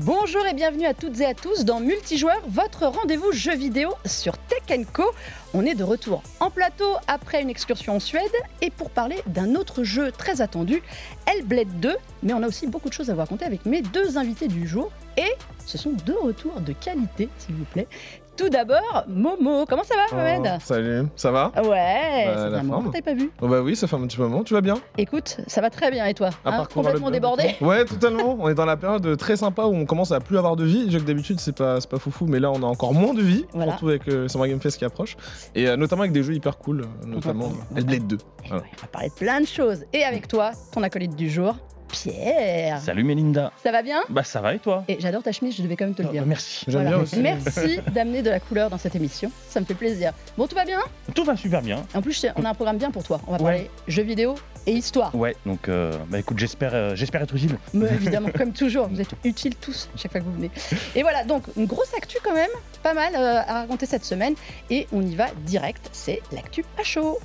Bonjour et bienvenue à toutes et à tous dans Multijoueur, votre rendez-vous jeu vidéo sur Tech & Co. On est de retour en plateau après une excursion en Suède et pour parler d'un autre jeu très attendu, Hellblade 2. Mais on a aussi beaucoup de choses à vous raconter avec mes deux invités du jour et ce sont deux retours de qualité, s'il vous plaît. Tout d'abord, Momo. Comment ça va, Mohamed ? Salut, ça va ? Ouais, ça fait un moment que t'avais pas vu. Oh bah oui, ça fait un petit moment. Tu vas bien ? Écoute, ça va très bien et toi ? Complètement débordé ? Ouais, totalement. On est dans la période très sympa où on commence à plus avoir de vie. Déjà que d'habitude, c'est pas foufou, mais là, on a encore moins de vie. Voilà. Surtout avec Summer Game Fest qui approche. Et notamment avec des jeux hyper cool, notamment Hellblade 2. Voilà. On va parler de plein de choses. Et avec toi, ton acolyte du jour, Pierre. Salut Mélinda. Ça va bien ? Bah ça va et toi ? Et j'adore ta chemise, je devais quand même te le dire. Merci. J'aime bien aussi. Merci d'amener de la couleur dans cette émission, ça me fait plaisir. Bon, tout va bien ? Tout va super bien. En plus, on a un programme bien pour toi. On va parler jeux vidéo et histoire. Ouais, donc écoute, j'espère être utile. Mais évidemment, comme toujours, vous êtes utiles tous chaque fois que vous venez. Et voilà, donc une grosse actu quand même, pas mal à raconter cette semaine. Et on y va direct, c'est l'actu à chaud.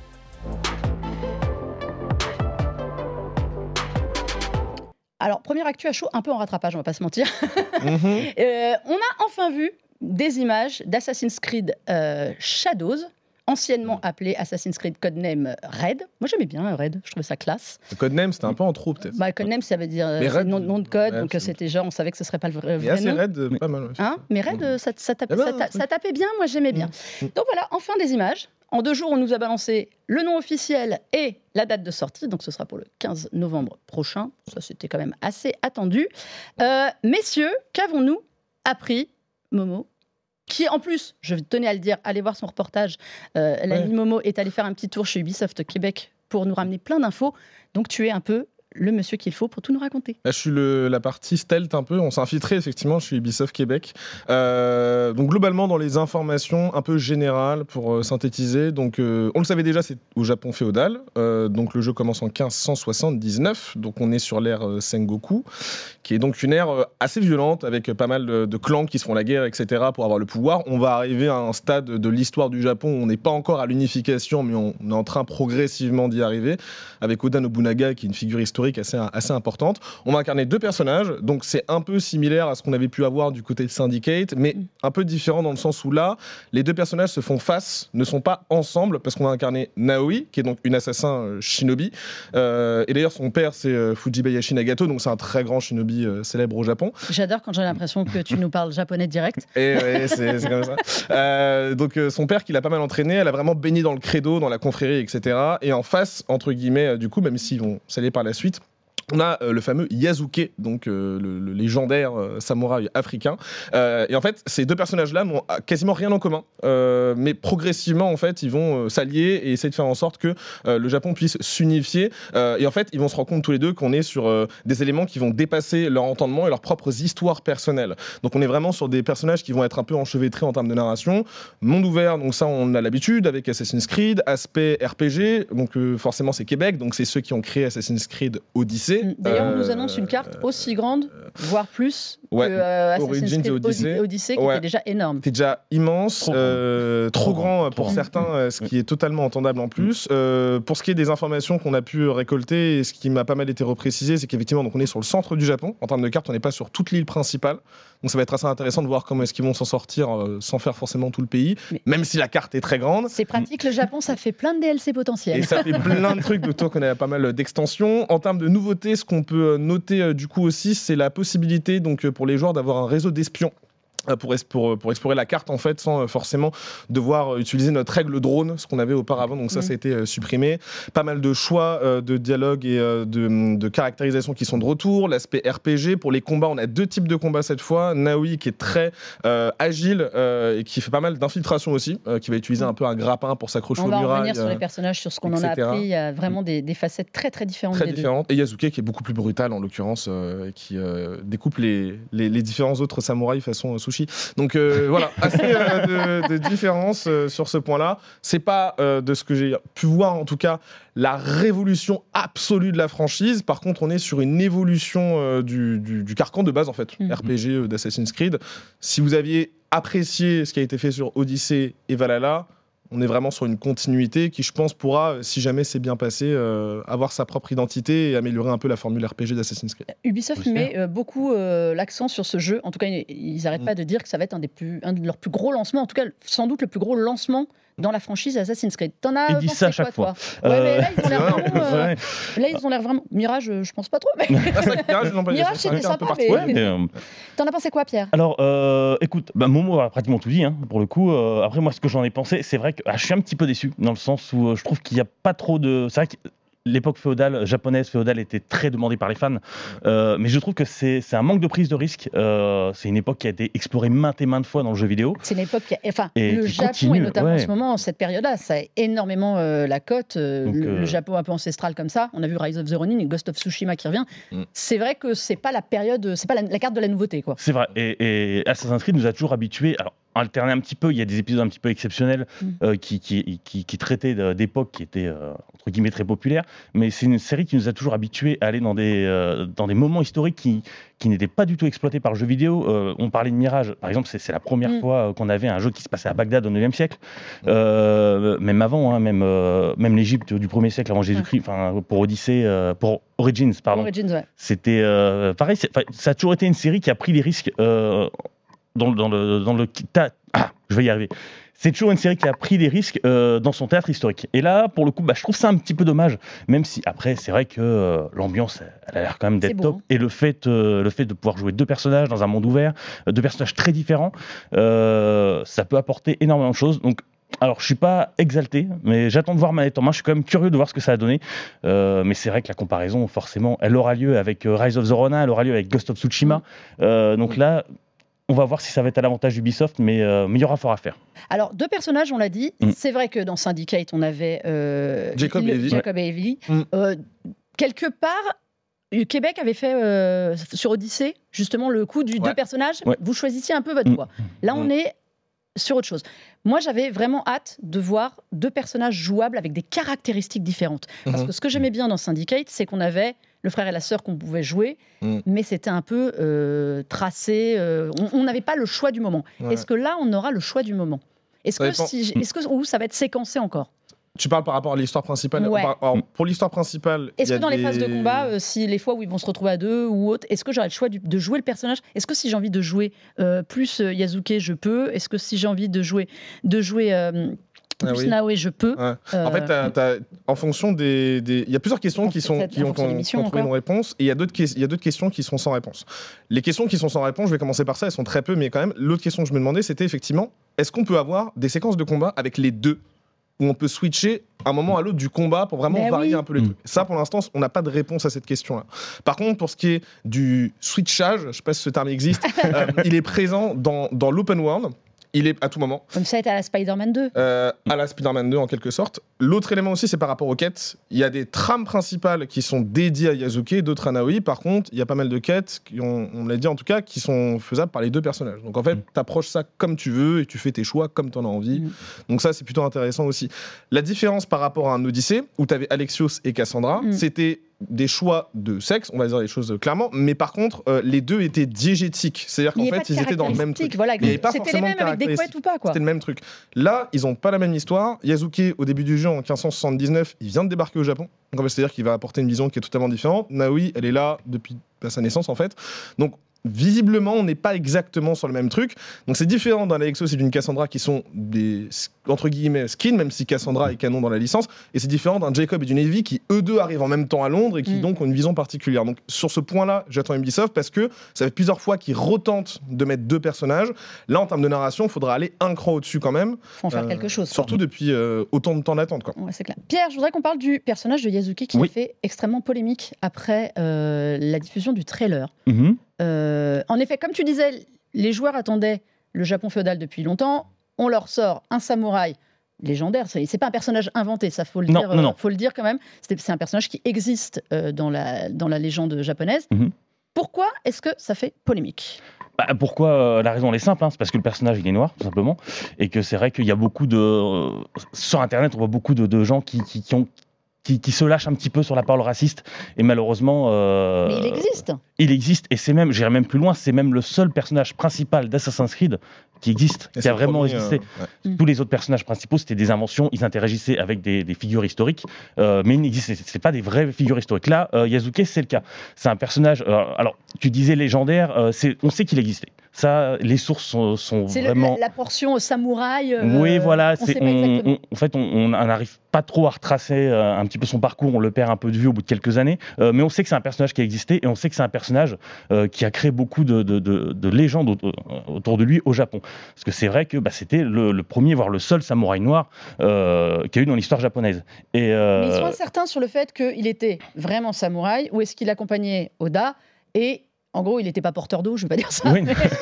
Alors, première actu à chaud, un peu en rattrapage, on va pas se mentir. On a enfin vu des images d'Assassin's Creed Shadows, anciennement appelé Assassin's Creed Codename Red. Moi, j'aimais bien Red, je trouvais ça classe. Le Codename, c'était un peu en trop, peut-être. Bah, Codename, ça veut dire nom de code, donc c'était genre, on savait que ce serait pas le vrai nom. Et Red, pas mal. Ouais. Hein, mais Red, ça tapait bien, moi j'aimais bien. Donc voilà, enfin des images. En 2 jours, on nous a balancé le nom officiel et la date de sortie. Donc, ce sera pour le 15 novembre prochain. Ça, c'était quand même assez attendu. Messieurs, qu'avons-nous appris, Momo ? Qui, en plus, je tenais à le dire, allez voir son reportage. L'ami Momo est allé faire un petit tour chez Ubisoft Québec pour nous ramener plein d'infos. Donc, tu es un peu le monsieur qu'il faut pour tout nous raconter. Là, je suis la partie stealth un peu. On s'est infiltré effectivement chez Ubisoft Québec. Donc globalement dans les informations un peu générales pour synthétiser. Donc on le savait déjà, c'est au Japon féodal. Donc le jeu commence en 1579. Donc on est sur l'ère Sengoku, qui est donc une ère assez violente avec pas mal de clans qui se font la guerre, etc. pour avoir le pouvoir. On va arriver à un stade de l'histoire du Japon où on n'est pas encore à l'unification, mais on est en train progressivement d'y arriver. Avec Oda Nobunaga qui est une figure historique assez importante. On va incarner 2 personnages, donc c'est un peu similaire à ce qu'on avait pu avoir du côté de Syndicate, mais un peu différent dans le sens où là, les 2 personnages se font face, ne sont pas ensemble, parce qu'on va incarner Naoi, qui est donc une assassin shinobi, et d'ailleurs son père c'est Fujibayashi Nagato, donc c'est un très grand shinobi célèbre au Japon. J'adore quand j'ai l'impression que tu nous parles japonais direct. Et ouais, c'est comme ça. Donc son père qui l'a pas mal entraîné, elle a vraiment baigné dans le credo, dans la confrérie, etc. Et en face, entre guillemets, du coup, même s'ils vont s'allier par la suite, on a le fameux Yasuke, donc le légendaire samouraï africain. Et en fait, ces 2 personnages-là n'ont quasiment rien en commun. Mais progressivement, en fait, ils vont s'allier et essayer de faire en sorte que le Japon puisse s'unifier. Et en fait, ils vont se rendre compte tous les deux qu'on est sur des éléments qui vont dépasser leur entendement et leurs propres histoires personnelles. Donc on est vraiment sur des personnages qui vont être un peu enchevêtrés en termes de narration. Monde ouvert, donc ça on a l'habitude avec Assassin's Creed. Aspect RPG, donc forcément c'est Québec, donc c'est ceux qui ont créé Assassin's Creed Odyssey. D'ailleurs, on nous annonce une carte aussi grande, voire plus, que Assassin's Creed Odyssey qui était déjà énorme. C'est déjà immense, trop grand pour certains, ce qui est totalement entendable en plus. Pour ce qui est des informations qu'on a pu récolter, et ce qui m'a pas mal été reprécisé, c'est qu'effectivement, donc on est sur le centre du Japon. En termes de carte, on n'est pas sur toute l'île principale. Donc ça va être assez intéressant de voir comment est-ce qu'ils vont s'en sortir sans faire forcément tout le pays, même si la carte est très grande. C'est pratique, le Japon, ça fait plein de DLC potentiels. Et ça fait plein de trucs, d'autant qu'on a pas mal d'extensions. En termes de nouveautés, ce qu'on peut noter du coup aussi, c'est la possibilité donc, pour les joueurs d'avoir un réseau d'espions. Pour explorer la carte en fait sans forcément devoir utiliser notre règle drone, ce qu'on avait auparavant, donc ça a été supprimé. Pas mal de choix de dialogue et de caractérisation qui sont de retour. L'aspect RPG, pour les combats on a 2 types de combats cette fois. Naoi qui est très agile et qui fait pas mal d'infiltration aussi, qui va utiliser un peu un grappin pour s'accrocher aux murailles. On va revenir sur les personnages, sur ce qu'on en a appris. Il y a vraiment des facettes très très différentes. Très différentes. Et Yasuke qui est beaucoup plus brutal en l'occurrence, qui découpe les différents autres samouraïs façon sushi. Donc voilà, assez de différences sur ce point-là. C'est pas de ce que j'ai pu voir en tout cas la révolution absolue de la franchise. Par contre, on est sur une évolution du carcan de base en fait, RPG d'Assassin's Creed. Si vous aviez apprécié ce qui a été fait sur Odyssey et Valhalla, On est vraiment sur une continuité qui, je pense, pourra, si jamais c'est bien passé, avoir sa propre identité et améliorer un peu la formule RPG d'Assassin's Creed. Ubisoft met beaucoup l'accent sur ce jeu. En tout cas, ils n'arrêtent pas de dire que ça va être un de leurs plus gros lancements, en tout cas, sans doute le plus gros lancement dans la franchise Assassin's Creed. T'en as pensé ça à chaque fois. Ouais, mais là, ils ont l'air vraiment... Là, ils ont l'air vraiment... Mirage, je pense pas trop, mais... Mirage, c'était sympa, mais... T'en as pensé quoi, Pierre ? Alors, écoute, Momo a pratiquement tout dit, hein, pour le coup. Après, moi, ce que j'en ai pensé, c'est vrai que je suis un petit peu déçu, dans le sens où je trouve qu'il n'y a pas trop de... C'est vrai que l'époque japonaise féodale était très demandée par les fans, mais je trouve que c'est un manque de prise de risque. C'est une époque qui a été explorée maintes et maintes fois dans le jeu vidéo. C'est une époque le Japon, continue, et notamment en ce moment, cette période-là, ça a énormément la cote. Le Japon un peu ancestral comme ça. On a vu Rise of the Ronin et Ghost of Tsushima qui revient. C'est vrai que c'est pas la période, c'est pas la carte de la nouveauté, quoi. C'est vrai. Et Assassin's Creed nous a toujours habitués. Alors, alterner un petit peu, il y a des épisodes un petit peu exceptionnels qui traitaient d'époques qui étaient entre guillemets très populaires, mais c'est une série qui nous a toujours habitués à aller dans des moments historiques qui n'étaient pas du tout exploités par le jeu vidéo. On parlait de Mirage, par exemple, c'est la première fois qu'on avait un jeu qui se passait à Bagdad au 9e siècle, même avant, hein, même l'Égypte du 1er siècle avant Jésus-Christ, pour Odyssey, pour Origins, pardon. C'était pareil, ça a toujours été une série qui a pris les risques je vais y arriver. C'est toujours une série qui a pris des risques dans son théâtre historique. Et là, pour le coup, je trouve ça un petit peu dommage. Même si, après, c'est vrai que l'ambiance, elle a l'air quand même d'être top. Et le fait de pouvoir jouer deux personnages dans un monde ouvert, deux personnages très différents, ça peut apporter énormément de choses. Donc, alors, je suis pas exalté, mais j'attends de voir manette en main. Je suis quand même curieux de voir ce que ça a donné. Mais c'est vrai que la comparaison, forcément, elle aura lieu avec Rise of the Ronin, elle aura lieu avec Ghost of Tsushima. Donc là, on va voir si ça va être à l'avantage d'Ubisoft, mais il y aura fort à faire. Alors, deux personnages, on l'a dit. C'est vrai que dans Syndicate, on avait Jacob et Evie. Quelque part, Québec avait fait sur Odyssée, justement, le coup du deux personnages. Vous choisissiez un peu votre voie. Là, on est sur autre chose. Moi, j'avais vraiment hâte de voir deux personnages jouables avec des caractéristiques différentes. Parce que ce que j'aimais bien dans Syndicate, c'est qu'on avait le frère et la sœur qu'on pouvait jouer, mais c'était un peu tracé. On n'avait pas le choix du moment. Est-ce que là, on aura le choix du moment ? Ou ça va être séquencé encore ? Tu parles par rapport à l'histoire principale. Alors, pour l'histoire principale, est-ce que dans les phases de combat, si les fois où ils vont se retrouver à deux ou autre, est-ce que j'aurai le choix de jouer le personnage ? Est-ce que si j'ai envie de jouer plus Yasuke, je peux ? Est-ce que si j'ai envie de jouer plus Naoe, je peux. En fait, en fonction il y a plusieurs questions qui ont trouvé une réponse, et il y a d'autres questions qui sont sans réponse. Les questions qui sont sans réponse, je vais commencer par ça, elles sont très peu, mais quand même, l'autre question que je me demandais, c'était effectivement, est-ce qu'on peut avoir des séquences de combat avec les deux, où on peut switcher un moment à l'autre du combat pour vraiment varier un peu les trucs. Ça, pour l'instant, on n'a pas de réponse à cette question-là. Par contre, pour ce qui est du switchage, je ne sais pas si ce terme existe, il est présent dans l'open world. Il est à tout moment. Comme ça, est à la Spider-Man 2. À la Spider-Man 2, en quelque sorte. L'autre élément aussi, c'est par rapport aux quêtes. Il y a des trames principales qui sont dédiées à Yasuke, d'autres à Naoe. Par contre, il y a pas mal de quêtes, on l'a dit en tout cas, qui sont faisables par les deux personnages. Donc en fait, tu approches ça comme tu veux et tu fais tes choix comme tu en as envie. Donc ça, c'est plutôt intéressant aussi. La différence par rapport à un Odyssey, où tu avais Alexios et Cassandra, c'était des choix de sexe, on va dire les choses clairement, mais par contre, les deux étaient diégétiques. C'est-à-dire qu'en fait, ils étaient dans le même truc. Voilà, il n'y avait pas c'était forcément les mêmes avec des couettes ou pas, quoi. C'était le même truc. Là, ils n'ont pas la même histoire. Yasuke, au début du jeu, en 1579, il vient de débarquer au Japon. Donc, c'est-à-dire qu'il va apporter une vision qui est totalement différente. Naoe, elle est là depuis sa naissance, en fait. Donc, visiblement, on n'est pas exactement sur le même truc. Donc c'est différent d'un Alexos et d'une Cassandra qui sont des, entre guillemets, skins, même si Cassandra est canon dans la licence. Et c'est différent d'un Jacob et d'une Evie qui, eux deux, arrivent en même temps à Londres et qui donc ont une vision particulière. Donc sur ce point-là, j'attends Ubisoft parce que ça fait plusieurs fois qu'ils retentent de mettre deux personnages. Là, en termes de narration, il faudra aller un cran au-dessus quand même. Faut en faire quelque chose. Surtout depuis autant de temps d'attente, quoi. Ouais, c'est clair. Pierre, je voudrais qu'on parle du personnage de Yasuke qui a fait extrêmement polémique après la diffusion du trailer. En effet, comme tu disais, les joueurs attendaient le Japon féodal depuis longtemps. On leur sort un samouraï légendaire. C'est pas un personnage inventé, ça faut le dire. Non. Faut le dire quand même. C'est un personnage qui existe dans la légende japonaise. Pourquoi est-ce que ça fait polémique ? Pourquoi la raison elle est simple, c'est parce que le personnage il est noir tout simplement, et que c'est vrai qu'il y a beaucoup de sur Internet on voit beaucoup de gens qui qui se lâche un petit peu sur la parole raciste. Et malheureusement... Mais il existe. Il existe, et c'est même, j'irai même plus loin, c'est même le seul personnage principal d'Assassin's Creed qui existe, qui a vraiment existé. Tous les autres personnages principaux, c'était des inventions, ils interagissaient avec des figures historiques, mais ils n'existaient, c'est pas des vraies figures historiques. Là, Yasuke, c'est le cas. C'est un personnage, alors, tu disais légendaire, on sait qu'il existait. Ça, les sources sont c'est vraiment... la portion samouraï. Oui, voilà. En fait, on n'arrive pas trop à retracer un petit peu son parcours. On le perd un peu de vue au bout de quelques années. Mais on sait que c'est un personnage qui a existé et on sait que c'est un personnage qui a créé beaucoup de légendes autour de lui au Japon. Parce que c'est vrai que c'était le premier, voire le seul samouraï noir qu'il y a eu dans l'histoire japonaise. Mais ils sont incertains sur le fait qu'il était vraiment samouraï ou est-ce qu'il accompagnait Oda et... En gros, il n'était pas porteur d'eau, je ne vais pas dire ça. Oui.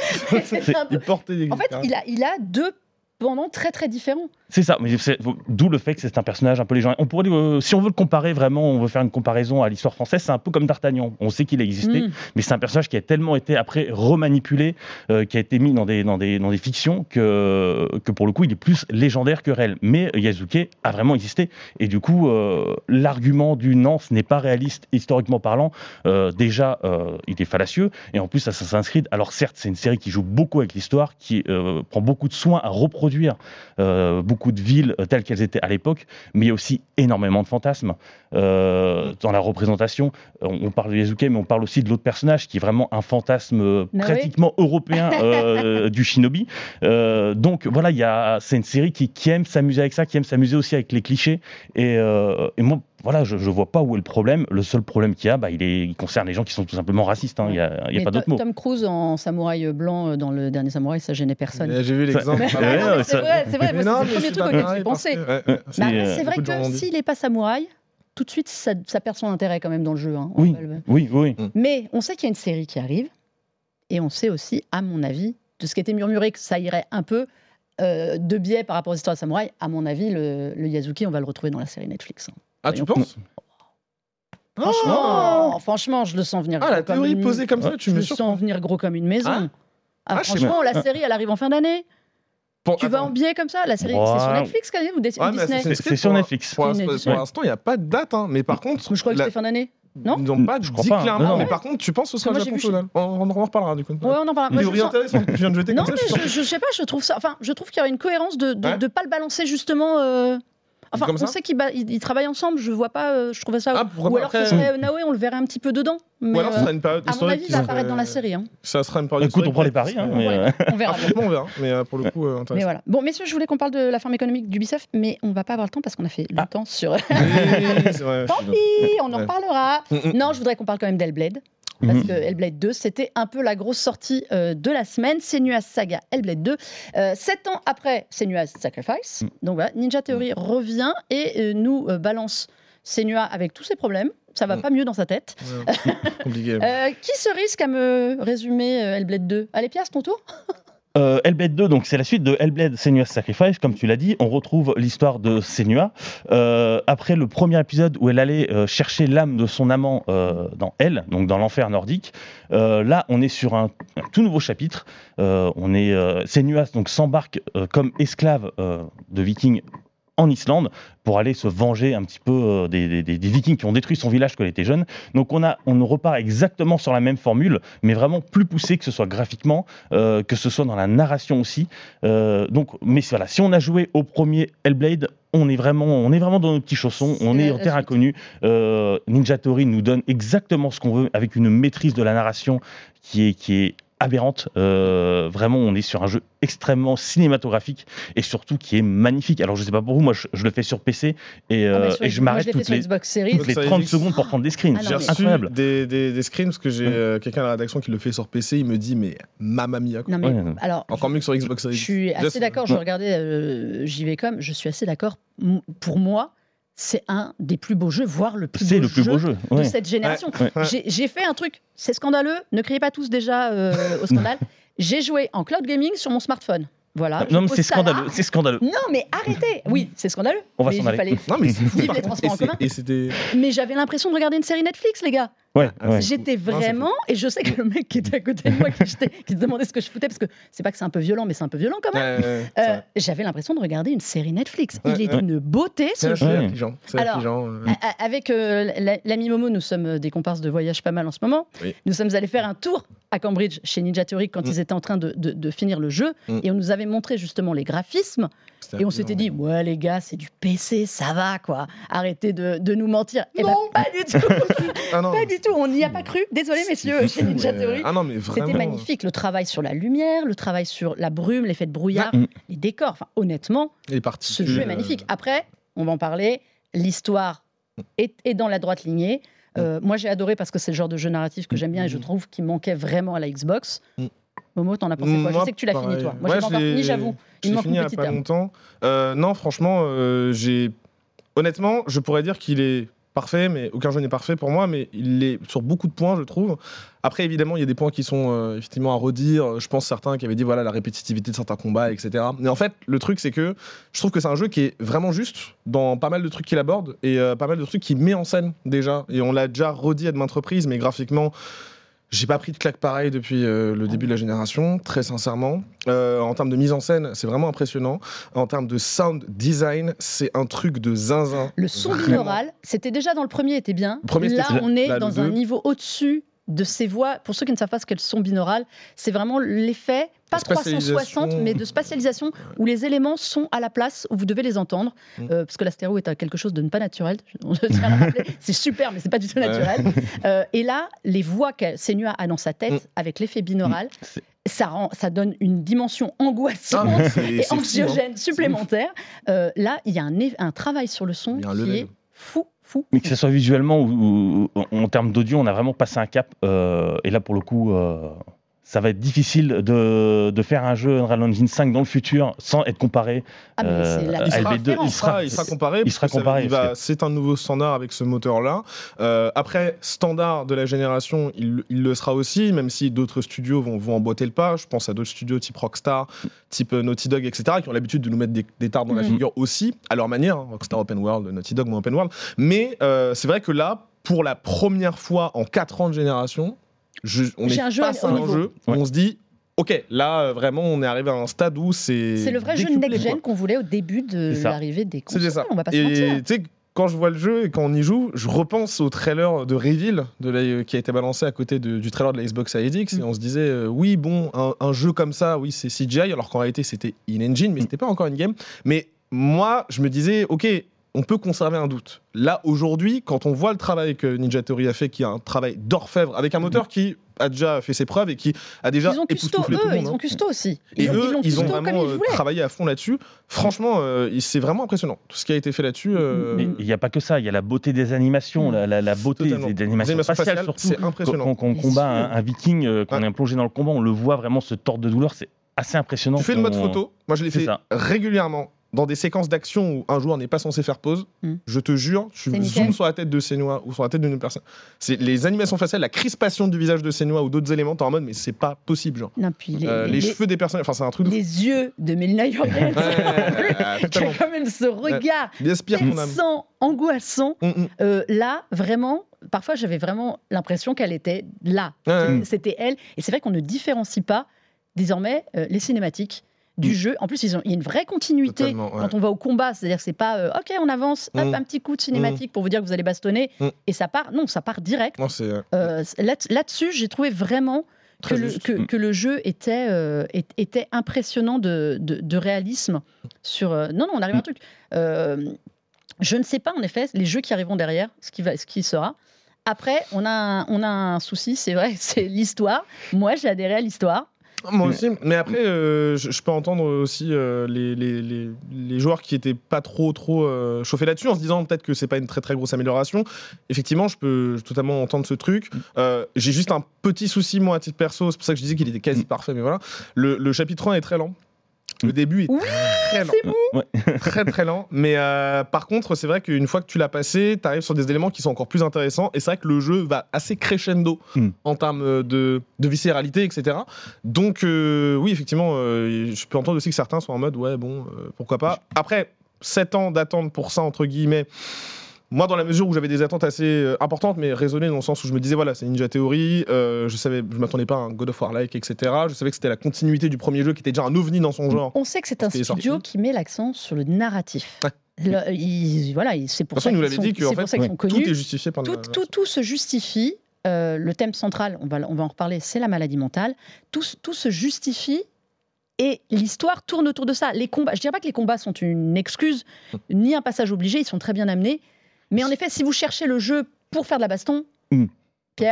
Il portait des... En fait, il a deux pendant très très différents. C'est ça, mais d'où le fait que c'est un personnage un peu légendaire. On pourrait dire, si on veut le comparer vraiment, on veut faire une comparaison à l'histoire française, c'est un peu comme D'Artagnan. On sait qu'il a existé, mais c'est un personnage qui a tellement été après remanipulé, qui a été mis dans des fictions que pour le coup il est plus légendaire que réel. Mais Yasuke a vraiment existé, et du coup l'argument du non, ce n'est pas réaliste historiquement parlant, déjà il est fallacieux, et en plus Assassin's Creed, alors certes c'est une série qui joue beaucoup avec l'histoire, qui prend beaucoup de soin à reproduire beaucoup de villes telles qu'elles étaient à l'époque, mais il y a aussi énormément de fantasmes dans la représentation. On parle de Yasuke, mais on parle aussi de l'autre personnage qui est vraiment un fantasme pratiquement européen du shinobi. Donc voilà, c'est une série qui aime s'amuser avec ça, qui aime s'amuser aussi avec les clichés. Et moi, voilà, je vois pas où est le problème. Le seul problème qu'il y a, il concerne les gens qui sont tout simplement racistes. Il y a pas d'autre mot. Tom Cruise en samouraï blanc dans le dernier samouraï, ça gênait personne. J'ai vu l'exemple. C'est vrai, c'est vrai. C'est le premier truc auquel j'ai pensé. C'est vrai que s'il n'est pas samouraï, tout de suite, ça perd son intérêt quand même dans le jeu. Oui. Mais on sait qu'il y a une série qui arrive, et on sait aussi, à mon avis, de ce qui était murmuré, que ça irait un peu de biais par rapport aux histoires de samouraï. À mon avis, le Yasuke, on va le retrouver dans la série Netflix. Ah, tu penses ? Franchement, je le sens venir. La théorie posée comme ça, tu me sens venir gros comme une maison. Franchement, la série, elle arrive en fin d'année. Tu vas en biais comme ça? La série, c'est sur Netflix ou Disney? C'est sur Netflix. Pour l'instant, il n'y a pas de date. Mais par contre... Je crois que c'était fin d'année. Non, ils n'ont pas dit clairement, mais par contre, tu penses que ce sera Moi, Japon Shodan. On en reparlera du coup. Ouais, on en parlera. Une théorie intéressante que tu viens de jeter comme ça. Non, mais je sais pas, je trouve qu'il y a une cohérence de ne pas le balancer justement... Enfin, on sait qu'ils travaillent ensemble, je vois pas, je trouvais ça... Ou alors ce serait Naoé, on le verrait un petit peu dedans. Mais ou alors ce serait une période historique. À mon avis, il va apparaître dans la série. Ça sera une période historique. Écoute, on prend les paris. On verra. On verra, mais pour le coup, intéressant. Mais voilà. Bon, messieurs, je voulais qu'on parle de la ferme économique d'Ubisoft, mais on va pas avoir le temps parce qu'on a fait longtemps sur... Oui, c'est vrai. Tant pis, on en reparlera. Non, je voudrais qu'on parle quand même d'Hellblade. Parce que Hellblade 2, c'était un peu la grosse sortie de la semaine. Senua's Saga Hellblade 2. 7 ans après Senua's Sacrifice. Donc voilà, Ninja Theory revient et nous balance Senua avec tous ses problèmes. Ça va pas mieux dans sa tête. Compliqué. Qui se risque à me résumer Hellblade 2 ? Allez, Pierre, c'est ton tour ? Hellblade 2, donc c'est la suite de Hellblade Senua's Sacrifice, comme tu l'as dit. On retrouve l'histoire de Senua. Après le premier épisode où elle allait chercher l'âme de son amant dans Hell, donc dans l'enfer nordique, là on est sur un tout nouveau chapitre. Senua donc s'embarque comme esclave de vikings en Islande pour aller se venger un petit peu des Vikings qui ont détruit son village quand elle était jeune. Donc on repart exactement sur la même formule, mais vraiment plus poussé, que ce soit graphiquement, que ce soit dans la narration aussi. Mais voilà, si on a joué au premier Hellblade, on est vraiment dans nos petits chaussons, on est en terre inconnue. Ninja Theory nous donne exactement ce qu'on veut, avec une maîtrise de la narration qui est aberrante. Vraiment, on est sur un jeu extrêmement cinématographique et surtout qui est magnifique. Alors, je sais pas pour vous, moi, je le fais sur PC et je m'arrête toutes les 30 secondes pour prendre des screens. J'ai reçu incroyable. Des screens parce que j'ai quelqu'un à la rédaction qui le fait sur PC. Il me dit, mais mamma mia. Non, mais, alors, encore mieux que sur Xbox Series. Je suis assez d'accord. Je regardais JVcom. Je suis assez d'accord. Pour moi, c'est un des plus beaux jeux, voire le plus beau jeu de cette génération. J'ai fait un truc, c'est scandaleux, ne criez pas tous déjà au scandale. J'ai joué en cloud gaming sur mon smartphone. Voilà. Non, mais c'est scandaleux. C'est scandaleux. Non, mais arrêtez. Oui, c'est scandaleux. On va mais s'en aller. fallait Non, mais c'est fou, vivre par les contre. transports en commun. Et c'était. Mais j'avais l'impression de regarder une série Netflix, les gars. Ouais. J'étais vraiment, et je sais que le mec qui était à côté de moi, qui se demandait ce que je foutais, parce que c'est pas que c'est un peu violent, mais c'est un peu violent quand même. J'avais l'impression de regarder une série Netflix. Il est d'une beauté, ce jeu. Alors, avec l'ami Momo, nous sommes des comparses de voyage pas mal en ce moment. Oui. Nous sommes allés faire un tour à Cambridge chez Ninja Theory quand ils étaient en train de finir le jeu, et on nous avait montré justement les graphismes, et on s'était dit, ouais les gars, c'est du PC, ça va quoi, arrêtez de nous mentir. Et ben pas du tout. Pas du tout, on n'y a pas cru. Désolé messieurs, chez Ninja Theory. Ah non, mais vraiment... C'était magnifique, le travail sur la lumière, le travail sur la brume, l'effet de brouillard, les décors. Enfin, honnêtement, ce jeu est magnifique. Après, on va en parler, l'histoire est dans la droite lignée. Moi j'ai adoré parce que c'est le genre de jeu narratif que j'aime bien et je trouve qu'il manquait vraiment à la Xbox. Momo, t'en as pensé quoi? Je sais que tu l'as fini toi. Moi j'ai pas encore fini, j'avoue. Il manque une petite pas longtemps. Non, franchement, honnêtement, je pourrais dire qu'il est parfait, mais aucun jeu n'est parfait pour moi, mais il est sur beaucoup de points, je trouve. Après, évidemment, il y a des points qui sont effectivement à redire. Je pense certains qui avaient dit voilà la répétitivité de certains combats, etc. Mais en fait, le truc, c'est que je trouve que c'est un jeu qui est vraiment juste dans pas mal de trucs qu'il aborde et pas mal de trucs qu'il met en scène déjà. Et on l'a déjà redit à de maintes reprises, mais graphiquement, j'ai pas pris de claque pareil depuis le début de la génération, très sincèrement. En termes de mise en scène, c'est vraiment impressionnant. En termes de sound design, c'est un truc de zinzin. Le son binaural, c'était déjà dans le premier, était bien. Là, on est dans un niveau au-dessus de ces voix. Pour ceux qui ne savent pas ce qu'est le son binaural, c'est vraiment l'effet, pas 360, mais de spatialisation, où les éléments sont à la place où vous devez les entendre. Parce que la stéréo est quelque chose de ne pas naturel. C'est super, mais c'est pas du tout naturel. Et là, les voix que Senua a dans sa tête, avec l'effet binaural, ça donne une dimension angoissante et anxiogène supplémentaire. Là, il y a un travail sur le son qui est fou. Mais que ce soit visuellement ou en termes d'audio, on a vraiment passé un cap. Et là, pour le coup, ça va être difficile de faire un jeu Unreal Engine 5 dans le futur sans être comparé à LB2. Il sera comparé. C'est un nouveau standard avec ce moteur-là. Après, standard de la génération, il le sera aussi, même si d'autres studios vont emboîter le pas. Je pense à d'autres studios type Rockstar, type Naughty Dog, etc., qui ont l'habitude de nous mettre des tartes dans la figure aussi, à leur manière. Rockstar Open World, Naughty Dog moins Open World. Mais c'est vrai que là, pour la première fois en 4 ans de génération, on est face à un jeu où on se dit ok, là vraiment on est arrivé à un stade où c'est le vrai jeu next-gen qu'on voulait au début de l'arrivée des consoles. On va pas se mentir. Tu sais, quand je vois le jeu et quand on y joue, je repense au trailer de Reveal qui a été balancé à côté du trailer de la Xbox Series X et on se disait oui bon un jeu comme ça, oui c'est CGI alors qu'en réalité c'était in-engine mais c'était pas encore in-game. Mais moi je me disais ok, on peut conserver un doute. Là, aujourd'hui, quand on voit le travail que Ninja Theory a fait, qui est un travail d'orfèvre, avec un moteur qui a déjà fait ses preuves et qui a déjà époustouflé tout le monde. Ils ont custo aussi. Ils ont vraiment travaillé à fond là-dessus. Franchement, c'est vraiment impressionnant, tout ce qui a été fait là-dessus. Mais il n'y a pas que ça, il y a la beauté des animations, la beauté des animations faciales, surtout. C'est impressionnant. Quand on combat un viking, quand on est plongé dans le combat, on le voit vraiment se tordre de douleur, c'est assez impressionnant. Tu fais le mode photo, moi je l'ai fait régulièrement. Dans des séquences d'action où un joueur n'est pas censé faire pause, je te jure, tu zoomes sur la tête de Senua ou sur la tête d'une personne. C'est les animations faciales, la crispation du visage de Senua ou d'autres éléments, t'es en mode mais c'est pas possible. Genre. Non, puis les cheveux des personnes, enfin c'est un truc. Les yeux de Melina Jurgen, qui a quand même ce regard perçant, angoissant. Là, vraiment. Parfois, j'avais vraiment l'impression qu'elle était là. C'était elle. Et c'est vrai qu'on ne différencie pas désormais les cinématiques du jeu. En plus, il y a une vraie continuité quand on va au combat. C'est-à-dire que c'est pas ok, on avance, hop, un petit coup de cinématique pour vous dire que vous allez bastonner et ça part. Non, ça part direct. Non, là-dessus, j'ai trouvé vraiment que le jeu était impressionnant de réalisme. Non, on arrive à un truc. Je ne sais pas, en effet, les jeux qui arriveront derrière, ce qui sera. Après, on a un souci, c'est vrai, c'est l'histoire. Moi, j'ai adhéré à l'histoire. Moi aussi, mais après, je peux entendre aussi les joueurs qui étaient pas trop chauffés là-dessus en se disant peut-être que c'est pas une très très grosse amélioration. Effectivement, je peux totalement entendre ce truc. J'ai juste un petit souci, moi, à titre perso, c'est pour ça que je disais qu'il était quasi parfait, mais voilà. Le chapitre 1 est très lent. Le début est très lent. C'est mou. Très très lent. Mais par contre, c'est vrai qu'une fois que tu l'as passé, tu arrives sur des éléments qui sont encore plus intéressants. Et c'est vrai que le jeu va assez crescendo en termes de viscéralité, etc. Donc oui, effectivement, je peux entendre aussi que certains sont en mode ouais, bon, pourquoi pas. Après, 7 ans d'attente pour ça, entre guillemets. Moi, dans la mesure où j'avais des attentes assez importantes, mais raisonnées dans le sens où je me disais, voilà, c'est Ninja Theory, je m'attendais pas à un God of War-like, etc. Je savais que c'était la continuité du premier jeu qui était déjà un ovni dans son genre. On sait que c'est un studio qui met l'accent sur le narratif. Ouais. C'est pour ça qu'ils sont connus. Tout est justifié par tout se justifie. Le thème central, on va en reparler, c'est la maladie mentale. Tout se justifie. Et l'histoire tourne autour de ça. Les combats, je ne dirais pas que les combats sont une excuse, ni un passage obligé, ils sont très bien amenés. Mais en effet, si vous cherchez le jeu pour faire de la baston, Pierre ?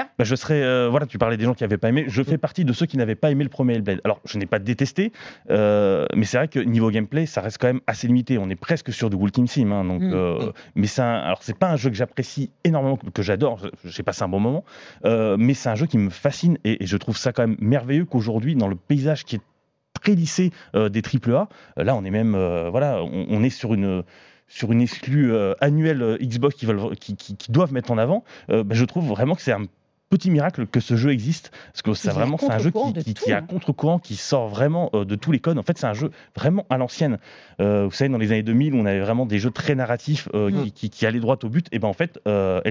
Je serais, tu parlais des gens qui n'avaient pas aimé. Je fais partie de ceux qui n'avaient pas aimé le premier Hellblade. Alors, je n'ai pas détesté, mais c'est vrai que niveau gameplay, ça reste quand même assez limité. On est presque sur du Walking Sim. Mais c'est pas un jeu que j'apprécie énormément, que j'adore. J'ai passé un bon moment. Mais c'est un jeu qui me fascine et je trouve ça quand même merveilleux qu'aujourd'hui, dans le paysage qui est très lissé des AAA, là, on est même, on est sur une exclue annuelle Xbox qui doivent mettre en avant, je trouve vraiment que c'est un petit miracle que ce jeu existe, parce que c'est un jeu qui est à contre-courant, qui sort vraiment de tous les codes. En fait, c'est un jeu vraiment à l'ancienne. Vous savez, dans les années 2000, on avait vraiment des jeux très narratifs qui allaient droit au but. Et en fait,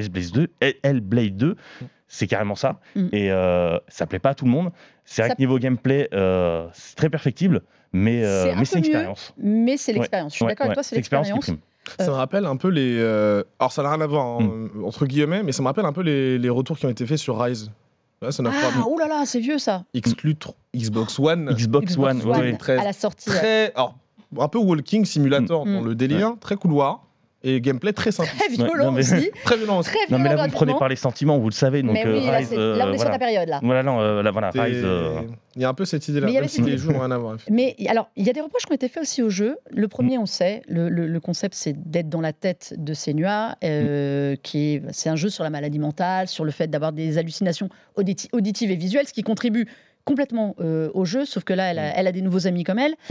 Hellblade 2, c'est carrément ça. Et ça plaît pas à tout le monde. C'est vrai que niveau gameplay, c'est très perfectible, mais c'est l'expérience. Mais c'est l'expérience. Je suis d'accord avec toi, c'est l'expérience. Ça me rappelle un peu les... Alors, ça n'a rien à voir, entre guillemets, mais ça me rappelle un peu les retours qui ont été faits sur Rise. Là, oh là là, c'est vieux, ça. Exclu Xbox One. Xbox One, à la sortie. Alors, un peu walking simulator dans le délire, très couloir. Et gameplay très simple. Très violent aussi. Très violent aussi. Non, mais là, vous me prenez par les sentiments, vous le savez. Donc, mais oui, Rise, là, on est sur ta période, là. Rise... Il y a un peu cette idée-là, même si les jeux n'ont rien à voir. Mais alors, il y a des reproches qui ont été faits aussi au jeu. Le premier, on sait, le concept, c'est d'être dans la tête de Senua, c'est un jeu sur la maladie mentale, sur le fait d'avoir des hallucinations auditives et visuelles, ce qui contribue complètement au jeu, sauf que là, elle a des nouveaux amis comme elle.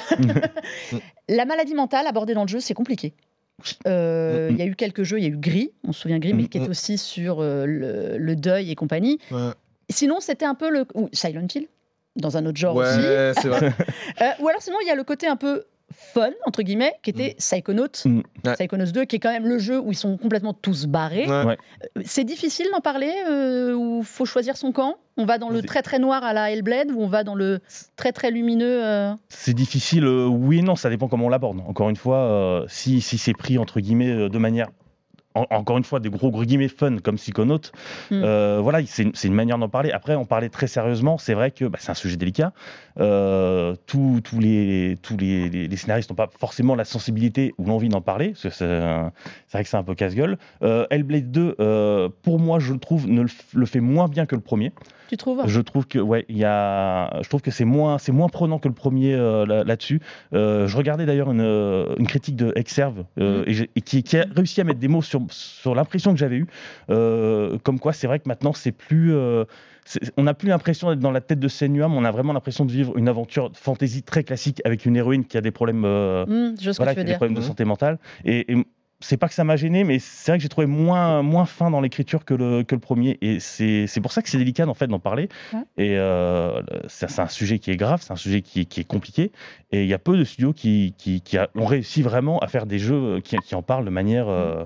La maladie mentale abordée dans le jeu, c'est compliqué. Il y a eu quelques jeux, il y a eu Gris, on se souvient Gris, mais qui est aussi sur le deuil et compagnie. Sinon, c'était un peu Silent Hill, dans un autre genre aussi. C'est vrai. Ou alors sinon, il y a le côté un peu fun, entre guillemets, qui était Psychonauts. Psychonauts 2, qui est quand même le jeu où ils sont complètement tous barrés. C'est difficile d'en parler, où il faut choisir son camp. On va dans le très très noir à la Hellblade ou on va dans le très très lumineux C'est difficile, oui et non, ça dépend comment on l'aborde. Encore une fois, si c'est pris entre guillemets de manière... Encore une fois, des gros guillemets fun comme Psychonauts, c'est une manière d'en parler. Après, en parler très sérieusement, c'est vrai que c'est un sujet délicat. Tous les scénaristes n'ont pas forcément la sensibilité ou l'envie d'en parler. C'est vrai que c'est un peu casse-gueule. Hellblade 2, pour moi, je le trouve, le fait moins bien que le premier. Tu trouves ? Je trouve que je trouve que c'est moins prenant que le premier là-dessus. Je regardais d'ailleurs une critique de Exerve et qui a réussi à mettre des mots sur l'impression que j'avais eue. Comme quoi, c'est vrai que maintenant, c'est plus... on n'a plus l'impression d'être dans la tête de Senua, mais on a vraiment l'impression de vivre une aventure fantasy très classique avec une héroïne qui a des problèmes, problèmes de santé mentale. Et c'est pas que ça m'a gêné, mais c'est vrai que j'ai trouvé moins fin dans l'écriture que le premier. Et c'est pour ça que c'est délicat en fait d'en parler. Et c'est un sujet qui est grave, c'est un sujet qui est compliqué. Et il y a peu de studios qui ont réussi vraiment à faire des jeux qui en parlent de manière...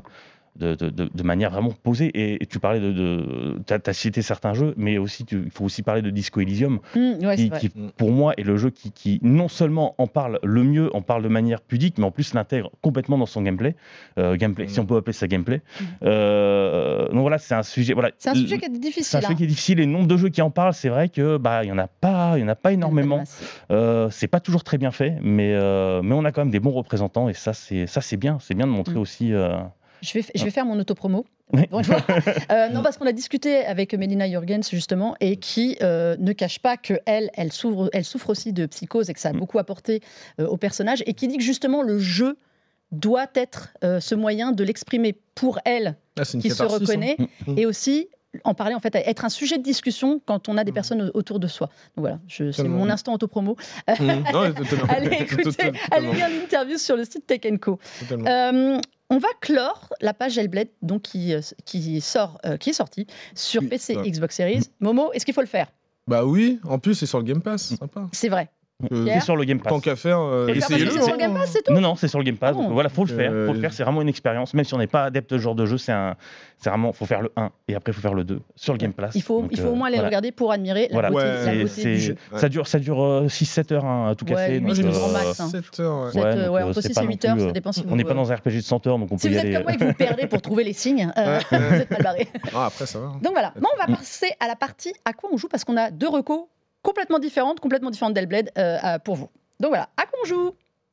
De manière vraiment posée. Et tu parlais tu as cité certains jeux, mais aussi il faut aussi parler de Disco Elysium, qui pour moi est le jeu qui non seulement en parle le mieux, en parle de manière pudique, mais en plus l'intègre complètement dans son gameplay, si on peut appeler ça gameplay. Donc voilà, c'est un sujet. C'est un sujet qui est difficile. C'est un sujet qui est difficile. Et le nombre de jeux qui en parlent, c'est vrai que il y en a pas énormément. C'est pas toujours très bien fait, mais on a quand même des bons représentants, et ça c'est bien. C'est bien de montrer aussi. Je vais faire mon autopromo. Non, parce qu'on a discuté avec Melina Jurgens justement, et qui ne cache pas qu'elle souffre aussi de psychose et que ça a beaucoup apporté au personnage, et qui dit que justement le jeu doit être ce moyen de l'exprimer pour elle, qui se reconnaît, et aussi en parler, en fait, être un sujet de discussion quand on a des personnes autour de soi. Donc voilà, c'est mon instant autopromo. Allez lire l'interview sur le site Tech & Co. On va clore la page Hellblade donc qui est sortie sur PC et Xbox Series. Momo, est-ce qu'il faut le faire ? Bah oui, en plus c'est sur le Game Pass, sympa. C'est vrai. C'est sur le Game Pass. Tant qu'à faire, essayez-le. C'est sur le Game Pass, c'est tout ? Non, c'est sur le Game Pass. Donc voilà, faut le faire. C'est vraiment une expérience. Même si on n'est pas adepte de ce genre de jeu, c'est vraiment, faut faire le 1 et après faut faire le 2 sur le Game Pass. Il faut au moins aller regarder pour admirer la beauté du jeu. Ça dure 6-7 heures à tout casser. Moi j'ai mis en max. 7 heures. Entre 6 et 8 heures, ça dépend si vous... On n'est pas dans un RPG de 100 heures, donc on peut y aller. Si vous êtes comme moi et que vous perdez pour trouver les signes, vous êtes mal barré. Après ça va. Donc voilà, on va passer à la partie à quoi on joue parce qu'on a 2 recos complètement différentes d'Hellblade pour vous. Donc voilà, à quoi on joue ?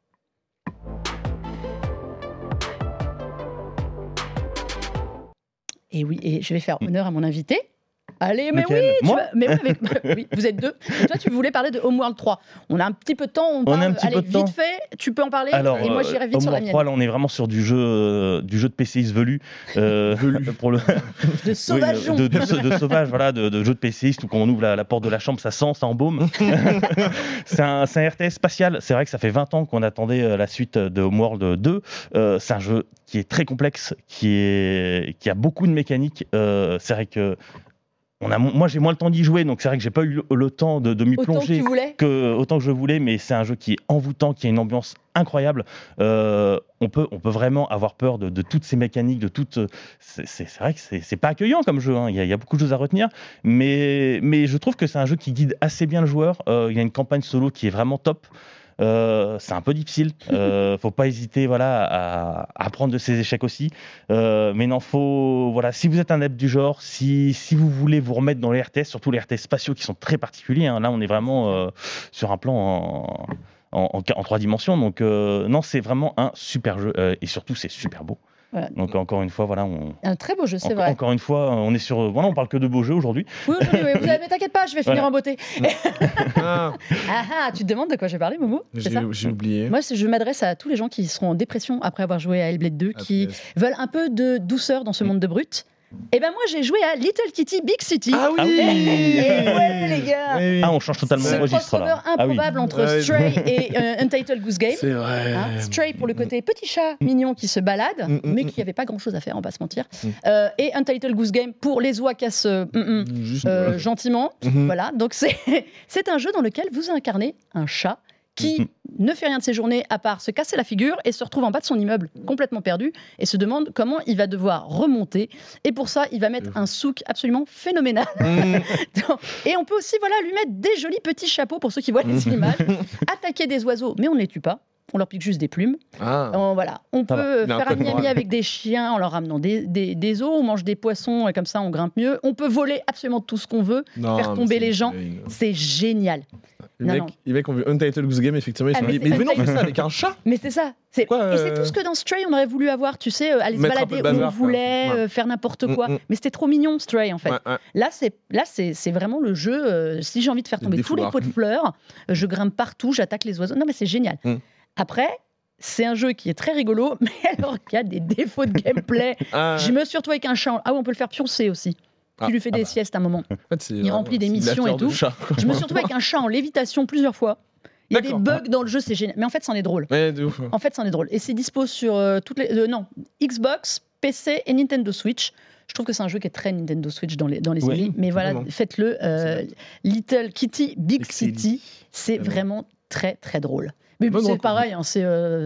Et oui, et je vais faire honneur à mon invité. Allez, mais oui, vous êtes 2. Et toi, tu voulais parler de Homeworld 3. On a un petit peu de temps, vite fait, tu peux en parler. Alors, et moi, j'irai vite sur la mienne. 3, là, on est vraiment sur du jeu de PCiste velu. Pour le... de sauvage. Oui, de sauvage, voilà, de jeu de PCiste où quand on ouvre la porte de la chambre, ça sent, ça embaume. C'est un RTS spatial. C'est vrai que ça fait 20 ans qu'on attendait la suite de Homeworld 2. C'est un jeu qui est très complexe, qui a beaucoup de mécaniques. C'est vrai que moi j'ai moins le temps d'y jouer, donc c'est vrai que j'ai pas eu le temps de m'y plonger autant que je voulais, mais c'est un jeu qui est envoûtant, qui a une ambiance incroyable. On peut vraiment avoir peur de toutes ces mécaniques, c'est vrai que c'est pas accueillant comme jeu, hein. Il y a beaucoup de choses à retenir, mais je trouve que c'est un jeu qui guide assez bien le joueur. Il y a une campagne solo qui est vraiment top. C'est un peu difficile, faut pas hésiter à apprendre de ses échecs aussi, mais non, si vous êtes un adepte du genre, si vous voulez vous remettre dans les RTS, surtout les RTS spatiaux qui sont très particuliers, hein, là on est vraiment sur un plan en 3 dimensions, donc non, c'est vraiment un super jeu, et surtout c'est super beau. Voilà. Donc encore une fois, un très beau jeu, c'est vrai. Encore une fois, on est sur, on parle que de beaux jeux aujourd'hui. Oui, mais t'inquiète pas, je vais finir en beauté. Tu te demandes de quoi je vais parler, Momo ? J'ai oublié. Moi, je m'adresse à tous les gens qui seront en dépression après avoir joué à Hellblade 2, qui veulent un peu de douceur dans ce monde de brut. Et ben moi j'ai joué à Little Kitty Big City. Ah oui. Ouais les gars. On change totalement de registre là. C'est un crossover improbable entre Stray et Untitled Goose Game. C'est vrai. Stray pour le côté petit chat mignon qui se balade, mais qui avait pas grand chose à faire, on va pas se mentir. Et Untitled Goose Game pour les oies cassent gentiment. Voilà, donc c'est un jeu dans lequel vous incarnez un chat qui ne fait rien de ses journées à part se casser la figure et se retrouve en bas de son immeuble complètement perdu et se demande comment il va devoir remonter. Et pour ça, il va mettre un souk absolument phénoménal. Et on peut aussi lui mettre des jolis petits chapeaux pour ceux qui voient les images. Attaquer des oiseaux, mais on ne les tue pas. On leur pique juste des plumes. On peut faire ami avec des chiens en leur ramenant des os. On mange des poissons et comme ça on grimpe mieux. On peut voler absolument tout ce qu'on veut, faire tomber les gens. C'est génial. Les mecs ont vu Untitled Goose Game, effectivement, ils se sont dit, mais venez, on fait ça avec un chat. Mais c'est ça. Et c'est tout ce que dans Stray on aurait voulu avoir, tu sais, aller se balader où on voulait, faire n'importe quoi. Mais c'était trop mignon, Stray, en fait. Là, c'est vraiment le jeu. Si j'ai envie de faire tomber tous les pots de fleurs, je grimpe partout, j'attaque les oiseaux. Non, mais c'est génial. Après, c'est un jeu qui est très rigolo, mais alors qu'il y a des défauts de gameplay. Je me suis retrouvée avec un chat. Ah oui, on peut le faire pioncer aussi. Qui lui fait des siestes à un moment. En fait, il remplit des missions et tout. Je me suis retrouvée avec un chat en lévitation plusieurs fois. Il y a des bugs dans le jeu, c'est génial. Mais en fait, c'en est drôle. En fait, c'en est drôle. Et c'est dispo sur Xbox, PC et Nintendo Switch. Je trouve que c'est un jeu qui est très Nintendo Switch dans les séries. Mais voilà, faites-le. Little Kitty Big City, c'est vraiment très, très drôle. Mais c'est pareil, c'est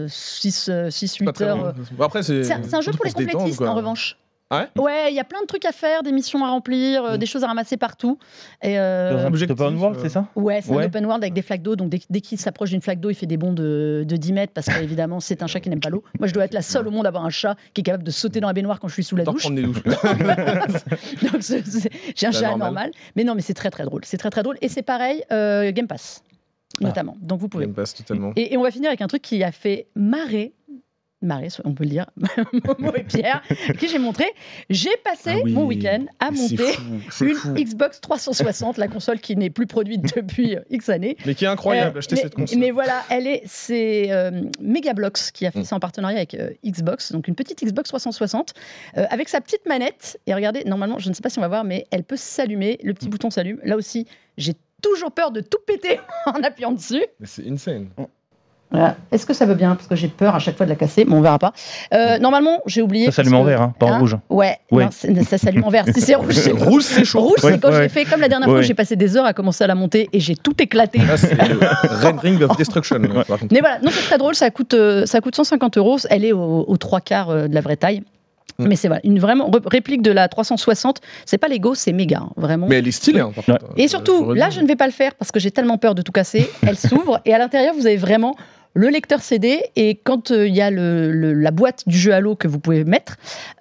6-8 heures. Après, c'est un jeu pour les complétistes, en revanche. Ouais, il y a plein de trucs à faire, des missions à remplir, des choses à ramasser partout. Et dans un open world, c'est ça ? Ouais, c'est un open world avec des flaques d'eau. Donc dès qu'il s'approche d'une flaque d'eau, il fait des bonds de 10 mètres parce qu'évidemment, c'est un chat qui n'aime pas l'eau. Moi, je dois être la seule au monde à avoir un chat qui est capable de sauter dans la baignoire quand je suis sous la douche. Prendre des douches. Donc j'ai un chat normal. Mais non, mais c'est très très drôle. C'est très très drôle. Et c'est pareil, Game Pass notamment. Donc vous pouvez. Game Pass totalement. Et on va finir avec un truc qui a fait marrer Marius, on peut le dire, Momo et Pierre, qui j'ai montré. J'ai passé mon week-end à monter une Xbox 360, la console qui n'est plus produite depuis X années. Mais qui est incroyable, achetez cette console. Mais voilà, c'est Megablox qui a fait ça en partenariat avec Xbox, donc une petite Xbox 360, avec sa petite manette. Et regardez, normalement, je ne sais pas si on va voir, mais elle peut s'allumer, le petit bouton s'allume. Là aussi, j'ai toujours peur de tout péter en appuyant dessus. Mais c'est insane. Voilà. Est-ce que ça veut bien ? Parce que j'ai peur à chaque fois de la casser, mais on verra pas. Normalement, j'ai oublié. Ça s'allume en vert, pas en rouge. Ouais, non, ça s'allume en vert. Si c'est rouge, c'est rouge, c'est chaud. Rouge, c'est quand j'ai fait comme la dernière fois, j'ai passé des heures à commencer à la monter et j'ai tout éclaté. Ah, c'est le Red Ring of Destruction. Mais voilà, non, c'est très drôle, ça coûte 150 €. Elle est aux 3/4 de la vraie taille. Mais c'est une vraiment réplique de la 360. C'est pas Lego, c'est méga, vraiment. Mais elle est stylée. Par contre. Et surtout, là, je ne vais pas le faire parce que j'ai tellement peur de tout casser. Elle s'ouvre et à l'intérieur, vous avez vraiment le lecteur CD. Et quand il y a la boîte du jeu Halo que vous pouvez mettre,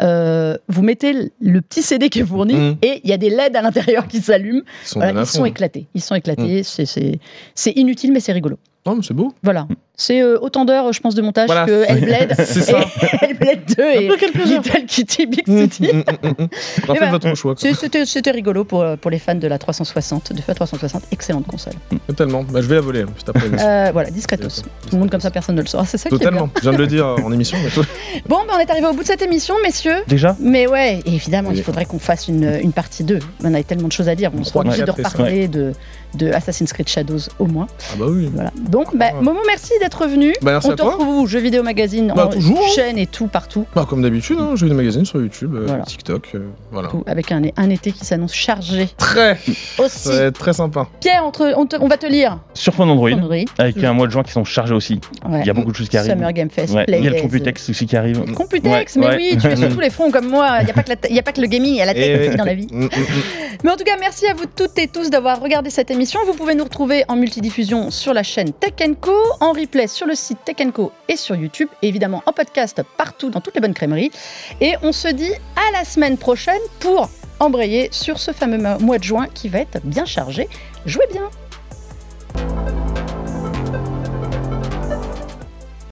vous mettez le petit CD qui est fourni et il y a des LED à l'intérieur qui s'allument. Ils sont éclatés. Ils sont éclatés. C'est inutile, mais c'est rigolo. Oh, mais c'est beau. Voilà. C'est autant d'heures, je pense, de montage que Hellblade. C'est ça. Hellblade 2 et Little Kitty Big City. Faites votre choix. C'était rigolo pour les fans de la 360, de FA 360. Excellente console. Totalement. Je vais la voler juste après. Voilà, discretos. Tout le monde comme ça, personne ne le saura. C'est ça qui est bien. Totalement. Je viens de le dire en émission. Bon, on est arrivé au bout de cette émission, messieurs. Déjà ? Mais ouais, et évidemment, il faudrait qu'on fasse une partie 2. On avait tellement de choses à dire. On sera obligé de reparler de Assassin's Creed Shadows au moins. Ah bah oui. Voilà. Donc, Momo, merci d'être venu. Merci on te retrouve où ? Jeux vidéo magazine, en chaîne et tout, partout. Comme d'habitude, Jeux vidéo magazine sur YouTube, TikTok, voilà. Tout, avec un été qui s'annonce chargé. Très. Aussi. Ça va être très sympa. Pierre, on va te lire. Sur Phone Android, avec un mois de juin qui sont chargés aussi. Ouais. Il y a beaucoup de choses qui arrivent. Summer Game Fest, il y a le Computex aussi qui arrive. Computex, mais oui, tu es sur tous les fronts comme moi. Il n'y a pas que le gaming, il y a la tech aussi dans la vie. Mais en tout cas, merci à vous toutes et tous d'avoir regardé cette émission. Vous pouvez nous retrouver en multidiffusion sur la chaîne Tech & Co, en replay sur le site Tech & Co et sur YouTube, et évidemment en podcast partout dans toutes les bonnes crèmeries. Et on se dit à la semaine prochaine pour embrayer sur ce fameux mois de juin qui va être bien chargé. Jouez bien!